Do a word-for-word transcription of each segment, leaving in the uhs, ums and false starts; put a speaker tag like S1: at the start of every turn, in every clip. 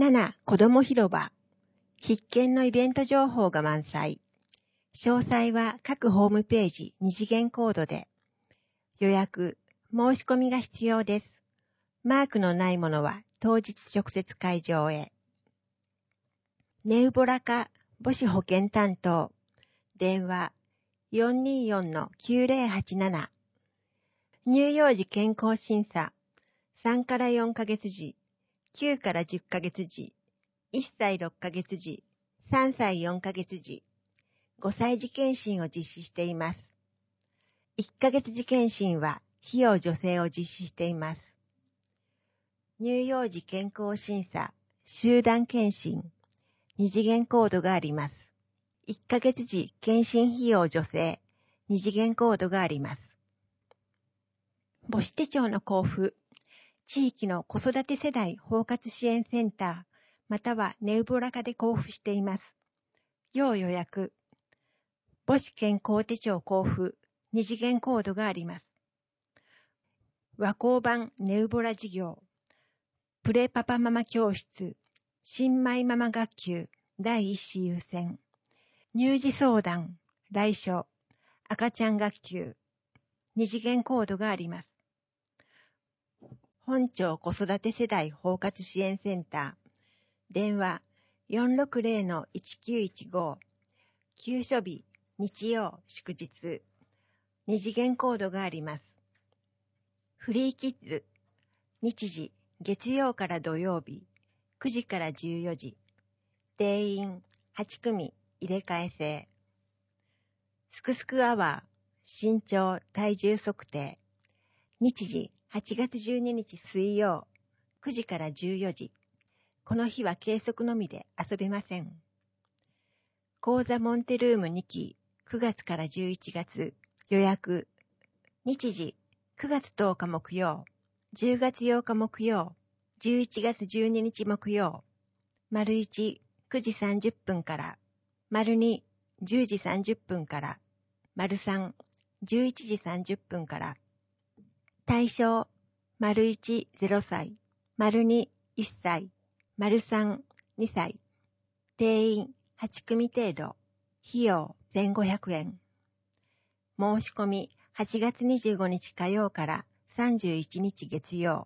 S1: なな子ども広場、必見のイベント情報が満載。詳細は各ホームページ二次元コードで。予約、申し込みが必要です。マークのないものは当日直接会場へ。ネウボラ課母子保健担当、電話 よんにーよんのきゅうぜろはちなな。乳幼児健康審査、さんからよんかげつ時、きゅうからじゅっかげつ時、いっさいろっかげつ時、さんさいよんかげつ時、ごさい児検診を実施しています。いっかげつ児検診は費用助成を実施しています。乳幼児健康審査、集団検診、二次元コードがあります。いっかげつ時検診費用助成、二次元コードがあります。母子手帳の交付、地域の子育て世代包括支援センター、またはネウボラ課で交付しています。要予約。母子健康手帳交付、二次元コードがあります。和光版ネウボラ事業、プレパパママ教室、新米ママ学級、第一子優先、乳児相談、来所、赤ちゃん学級、二次元コードがあります。本町子育て世代包括支援センター、電話 よんろくぜろのいちきゅういちご、休所日、日曜、祝日、二次元コードがあります。フリーキッズ、日時、月曜から土曜日、くじからじゅうよじ、定員はちくみ、入れ替え制。すくすくアワー、身長、体重測定、日時、はちがつじゅうににち水曜、くじからじゅうよじ。この日は計測のみで遊べません。講座モンテルームにき、くがつからじゅういちがつ、予約。日時、くがつとおか木曜、じゅうがつようか木曜、じゅういちがつじゅうににち木曜、丸いち、くじさんじゅっぷんから、丸に、じゅうじさんじゅっぷんから、丸さん、じゅういちじさんじゅっぷんから、対象、丸いち、ぜろさい、丸に、いっさい、丸さん、にさい、定員はちくみ程度、費用せんごひゃくえん。申し込みはちがつにじゅうごにち火曜からさんじゅういちにち月曜。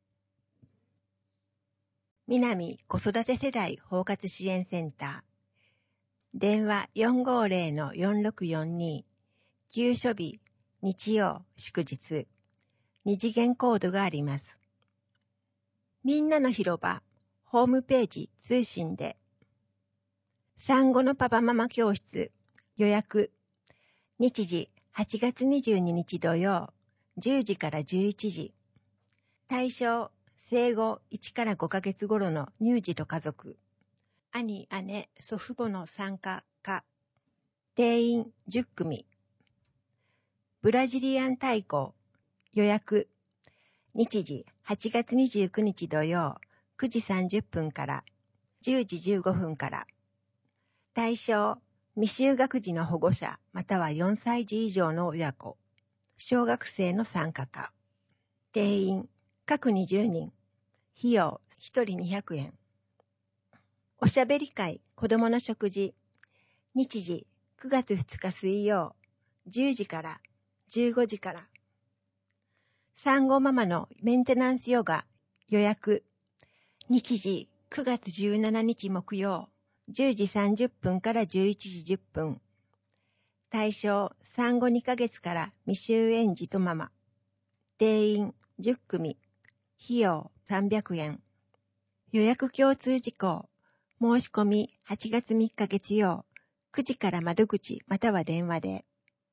S1: 南子育て世代包括支援センター、電話 よんごぜろのよんろくよんに、休所日、日曜、祝日、二次元コードがあります。みんなの広場、ホームページ通信で、産後のパパママ教室、予約、日時はちがつにじゅうににち土曜、じゅうじからじゅういちじ、対象、生後いちからごかげつ頃の乳児と家族、兄、姉、祖父母の参加か、定員じゅっくみ、ブラジリアン太鼓、予約、日時はちがつにじゅうくにち土曜、くじさんじゅっぷんからじゅうじじゅうごふんから、対象、未就学児の保護者またはよんさいじ以上の親子、小学生の参加か、定員、各にじゅうにん、費用ひとりにひゃくえん。おしゃべり会子どもの食事、日時くがつふつか水曜、じゅうじからじゅうごじから、産後ママのメンテナンスヨガ、予約、日時くがつじゅうしちにち木曜、じゅうじさんじゅっぷんからじゅういちじじゅっぷん、対象産後にかげつから未就園児とママ、定員じゅっくみ、費用さんびゃくえん。予約共通事項、申し込みはちがつみっか月曜、くじから窓口または電話で。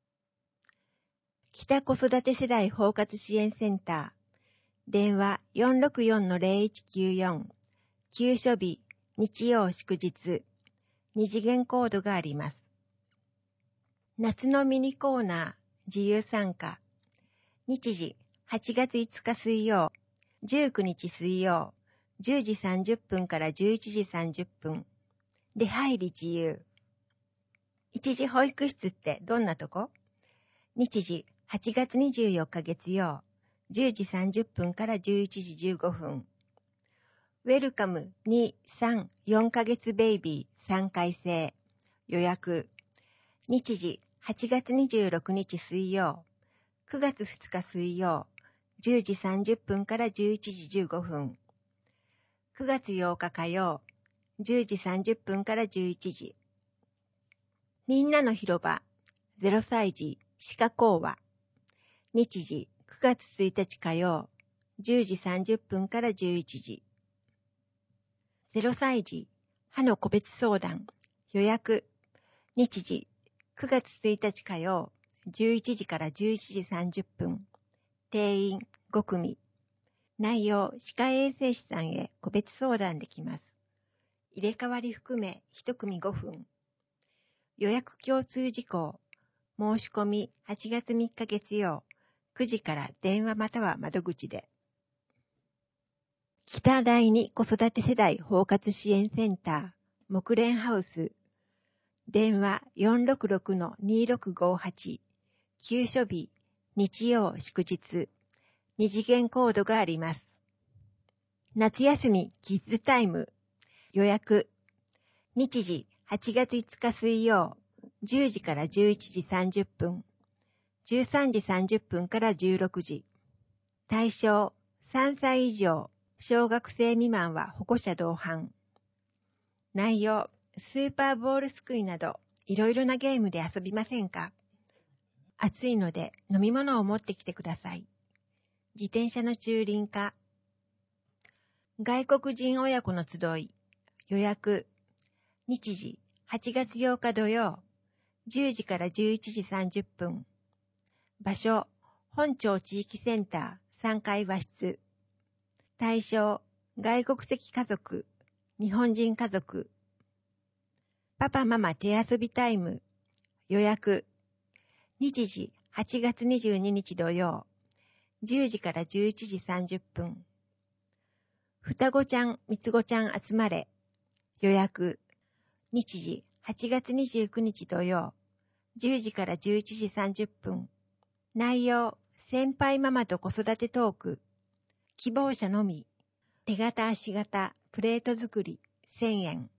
S1: 北子育て世代包括支援センター、電話 よんろくよんのぜろいちきゅうよん、休所日、日曜祝日、二次元コードがあります。夏のミニコーナー、自由参加、日時はちがついつか水曜、じゅうくにち水曜、じゅうじさんじゅっぷんからじゅういちじさんじゅっぷん、出入り自由。一時保育室ってどんなとこ？日時はちがつにじゅうよっか月曜、じゅうじさんじゅっぷんからじゅういちじじゅうごふん。 ウェルカムに、さん、よんかげつベイビーさんかい制。予約。日時はちがつにじゅうろくにち水曜、くがつふつか水曜、じゅうじさんじゅっぷんからじゅういちじじゅうごふん。くがつようか火曜、じゅうじさんじゅっぷんからじゅういちじ。みんなの広場、ゼロさい児歯科講話。日時くがつついたち火曜、じゅうじさんじゅっぷんからじゅういちじ。ゼロさい児歯の個別相談。予約。日時くがつついたち火曜、じゅういちじからじゅういちじさんじゅっぷん。定員ごくみ。内容、歯科衛生士さんへ個別相談できます。入れ替わり含めいち組ごふん。予約共通事項。申し込みはちがつみっか月曜、くじから電話または窓口で。北第二子育て世代包括支援センター、木蓮ハウス。電話 よんろくろくのにろくごはち。休所日、日曜祝日。二次元コードがあります。夏休みキッズタイム。予約。日時はちがついつか水曜、じゅうじからじゅういちじさんじゅっぷん。じゅうさんじさんじゅっぷんからじゅうろくじ。対象さんさい以上、小学生未満は保護者同伴。内容、スーパーボールすくいなど、いろいろなゲームで遊びませんか？暑いので飲み物を持ってきてください。自転車の駐輪化。外国人親子の集い。予約。日時はちがつようか土曜、じゅうじからじゅういちじさんじゅっぷん。場所、本町地域センターさんがい和室。対象、外国籍家族、日本人家族。パパママ手遊びタイム。予約。日時はちがつにじゅうににち土曜、じゅうじからじゅういちじさんじゅっぷん。双子ちゃん、三つ子ちゃん集まれ。予約。日時はちがつにじゅうくにち土曜、じゅうじからじゅういちじさんじゅっぷん。内容、先輩ママと子育てトーク。希望者のみ。手形足形、プレート作り、せんえん。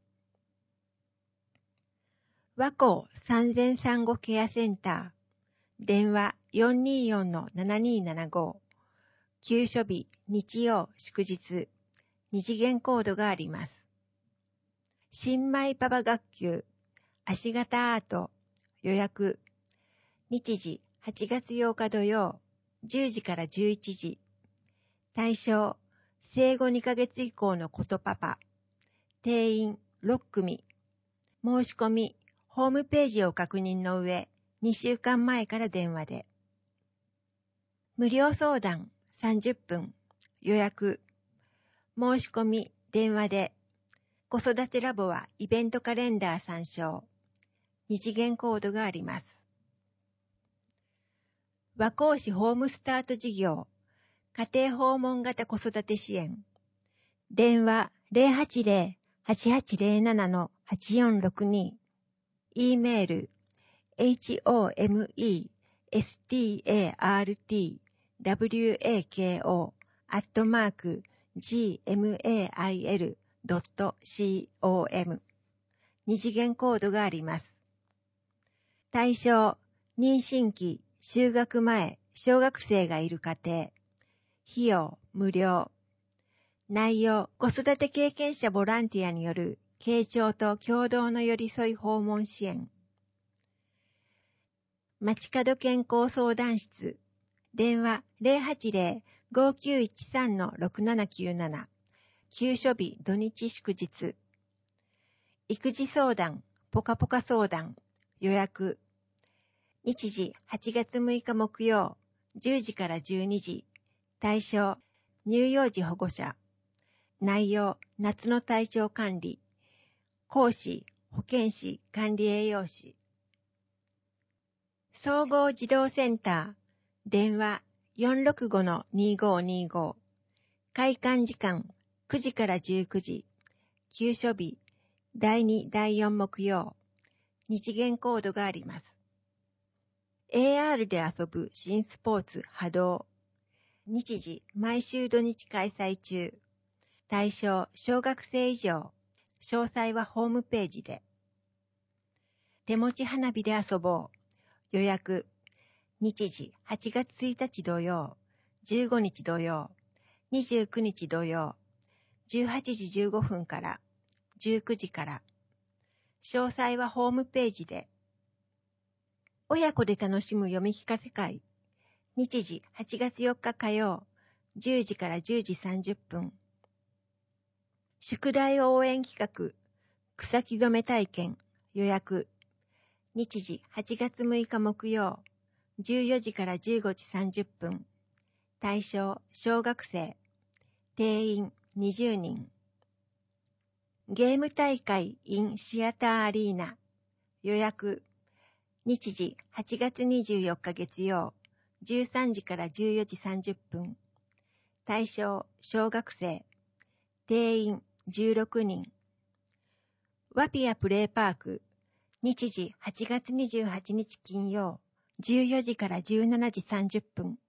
S1: 和光産前産後ケアセンター。電話 よんにーよんのななにーななご。休所日、日曜、祝日。二次元コードがあります。新米パパ学級、足型アート。予約。日時はちがつようか土曜、じゅうじからじゅういちじ。対象、生後にかげつ以降のことパパ。定員ろく組。申し込み、ホームページを確認の上、にしゅうかんまえから電話で。無料相談さんじゅっぷん。予約。申し込み、電話で。子育てラボはイベントカレンダー参照。二次元コードがあります。和光市ホームスタート事業。家庭訪問型子育て支援。電話 ゼロはちゼロ はちはちゼロななのはちよんろくに。E メール ホメスタート アットマーク ジーエムエーアイエルドットコム。 二次元コードがあります。対象、妊娠期、就学前、小学生がいる家庭。費用、無料。内容、子育て経験者ボランティアによる傾聴と共同の寄り添い訪問支援。街角健康相談室。電話 ゼロはちゼロ ごきゅういちさんのろくななきゅうなな。休所日土日祝日。育児相談、ポカポカ相談。予約。日時はちがつむいか木曜、じゅうじからじゅうにじ。対象、乳幼児保護者。内容、夏の体調管理。講師、保健師、管理栄養士。総合児童センター。電話 よんろくごのにごにご。開館時間くじからじゅうくじ。休所日だいに、だいよん木曜。二次元コードがあります。エーアール で遊ぶ新スポーツ波動。日時毎週土日開催中。 対象小学生以上。詳細はホームページで。手持ち花火で遊ぼう。予約。日時はちがつついたち土曜、じゅうごにち土曜、にじゅうくにち土曜、じゅうはちじじゅうごふんからじゅうくじから。詳細はホームページで。親子で楽しむ読み聞かせ会。日時はちがつよっか火曜、じゅうじからじゅうじさんじゅっぷん。宿題応援企画、草木染め体験、予約。日時はちがつむいか木曜、じゅうよじからじゅうごじさんじゅっぷん。対象小学生。定員にじゅうにん。ゲーム大会 in シアターアリーナ。予約。日時はちがつにじゅうよっか月曜、じゅうさんじからじゅうよじさんじゅっぷん。対象小学生。定員じゅうろくにん。ワピアプレイパーク。日時はちがつにじゅうはちにち金曜、じゅうよじからじゅうしちじさんじゅっぷん。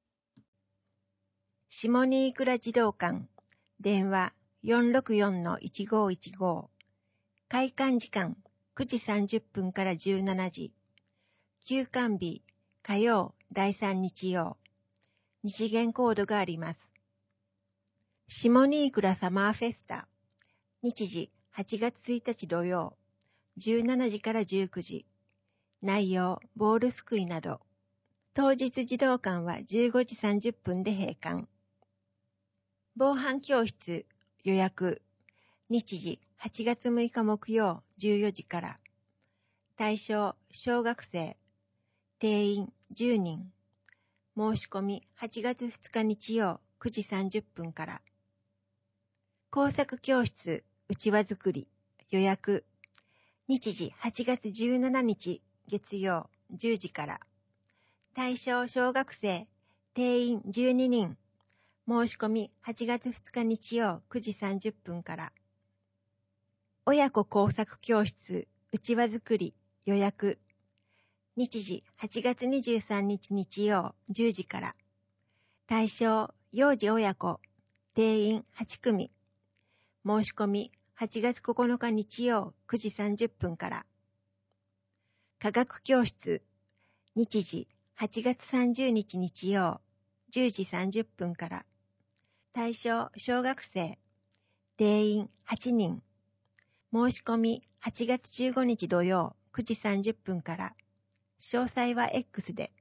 S1: 下新倉児童館。電話 よんろくよんのいちごいちご。開館時間くじさんじゅっぷんからじゅうしちじ。休館日火曜だいさん日曜。二次元コードがあります。下新倉サマーフェスタ。日時はちがつついたち土曜、じゅうしちじからじゅうくじ。内容、ボールすくいなど。当日児童館はじゅうごじさんじゅっぷんで閉館。防犯教室、予約。日時はちがつむいか木曜じゅうよじから。対象、小学生。定員じゅうにん。申し込みはちがつふつか日曜くじさんじゅっぷんから。工作教室、うちわ作り、予約。日時はちがつじゅうしちにち月曜じゅうじから。対象小学生、定員じゅうににん。申し込みはちがつふつか日曜くじさんじゅっぷんから。親子工作教室、うちわ作り、予約。日時はちがつにじゅうさんにち日曜じゅうじから。対象幼児親子、定員はちくみ。申し込みはちがつここのか日曜くじさんじゅっぷんから。科学教室、日時はちがつさんじゅうにち日曜じゅうじさんじゅっぷんから。対象小学生。定員はちにん。申し込みはちがつじゅうごにち土曜くじさんじゅっぷんから。詳細は X で。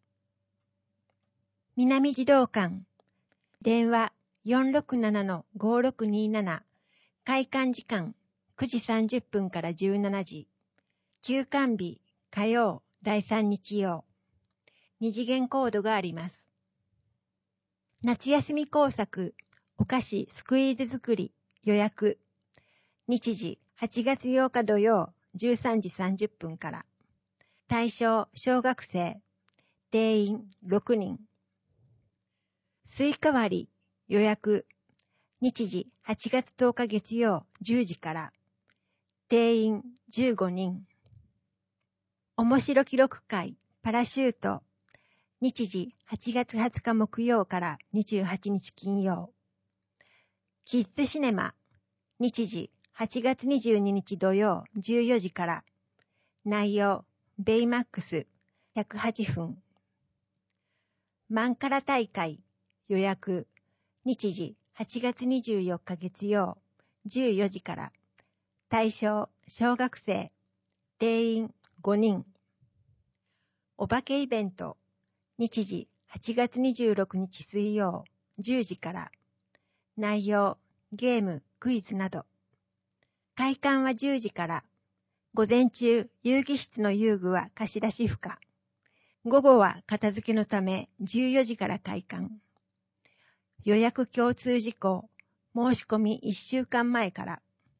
S1: 南児童館。電話 よんろくななのごろくにーなな。開館時間くじさんじゅっぷんからじゅうしちじ。休館日火曜だいさん日曜。二次元コードがあります。夏休み工作、お菓子スクイーズ作り、予約。日時はちがつようか土曜じゅうさんじさんじゅっぷんから。対象小学生。定員ろくにん。スイカ割り、予約。日時はちがつとおか月曜じゅうじから。定員じゅうごにん。面白記録会、パラシュート。日時はちがつはつか木曜からにじゅうはちにち金曜。キッズシネマ。日時はちがつにじゅうににち土曜じゅうよじから。内容、ベイマックスひゃくはちふん。マンカラ大会、予約。日時はちがつにじゅうよっか月曜じゅうよじから。対象小学生。定員ごにん。お化けイベント。日時はちがつにじゅうろくにち水曜じゅうじから。内容、ゲーム、クイズなど。開館はじゅうじから。午前中、遊戯室の遊具は貸し出し不可。午後は片付けのためじゅうよじから開館。予約共通事項、申し込みいっしゅうかんまえから。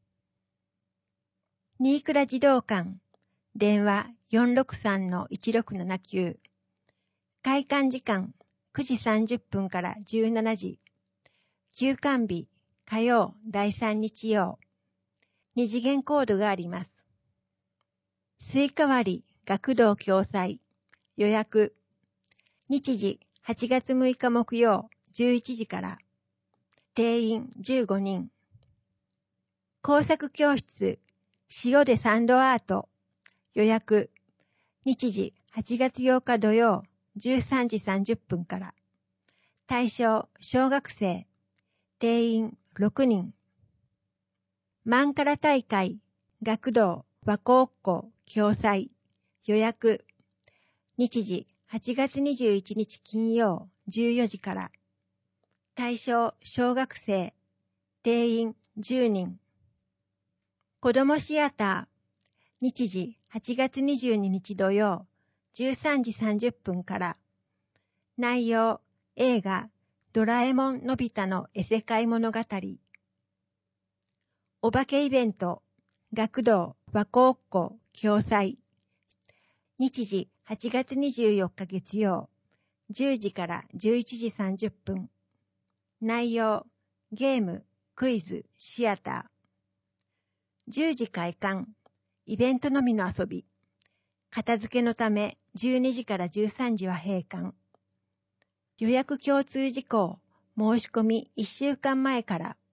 S1: 新倉児童館。電話 よんろくさんのいちろくななきゅう。開館時間くじさんじゅっぷんからじゅうしちじ。休館日火曜だいさん日曜。二次元コードがあります。スイカ割り学童共催。予約。日時はちがつむいか木曜じゅういちじから。 定員じゅうごにん。工作教室、塩でサンドアート、予約、日時はちがつようか土曜じゅうさんじさんじゅっぷんから。対象、小学生、定員ろくにん。マンカラ大会、学童、和光校、共催、予約、日時はちがつにじゅういちにち金曜じゅうよじから。対象、小学生、定員じゅうにん。子どもシアター、日時はちがつにじゅうににち土曜じゅうさんじさんじゅっぷんから。内容、映画、ドラえもんのび太の絵世界物語。お化けイベント、学童和光校共催。日時はちがつにじゅうよっか月曜、じゅうじからじゅういちじさんじゅっぷん。内容、ゲーム、クイズ、シアター。じゅうじ開館、イベントのみの遊び。片付けのためじゅうにじからじゅうさんじは閉館。予約共通事項、申し込みいっしゅうかんまえから。